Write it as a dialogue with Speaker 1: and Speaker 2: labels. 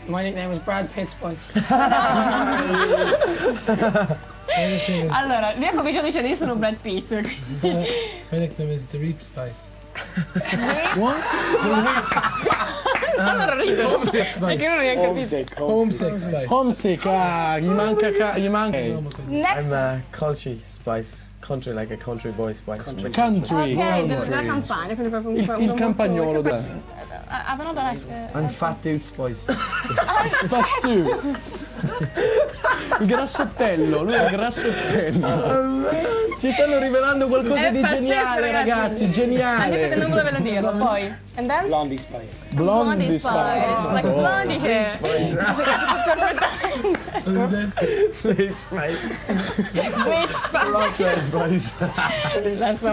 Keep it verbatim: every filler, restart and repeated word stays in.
Speaker 1: My nickname is Brad Pitt Spice.
Speaker 2: Allora, lui ha cominciato dicendo io sono Brad Pitt.
Speaker 3: My nickname is The Reap Spice.
Speaker 1: What?
Speaker 2: Allora rido.
Speaker 3: Homesick Spice.
Speaker 2: Perché non riesco a capire.
Speaker 4: Homesick,
Speaker 3: Homesick Spice.
Speaker 1: Homesick, ah, gli manca... ca- gli manca...
Speaker 2: Next.
Speaker 5: I'm uh, country spice. Country, like a country boy spice.
Speaker 4: Country.
Speaker 1: Country.
Speaker 2: Ok, della, della campagna, quindi proprio un
Speaker 1: Il,
Speaker 2: uno
Speaker 1: il
Speaker 2: molto-
Speaker 1: campagnolo, dai.
Speaker 2: Avevano da eh,
Speaker 5: I'm fat dude spice.
Speaker 1: Fattu. Il grassottello, lui è il grassottello. Ci stanno rivelando qualcosa
Speaker 2: È
Speaker 1: di
Speaker 2: pazzesco,
Speaker 1: geniale, ragazzi,
Speaker 2: Anche perché
Speaker 1: geniale.
Speaker 2: non voleva dirlo, poi. And then?
Speaker 4: Blondie Spice.
Speaker 1: Blondie
Speaker 2: Spice.
Speaker 1: Spice.
Speaker 2: Like
Speaker 1: Oh.
Speaker 2: blondie hair. Perfettamente.
Speaker 5: Bleach spice.
Speaker 2: Bleach spice.
Speaker 5: Rockstar spice.
Speaker 2: That's so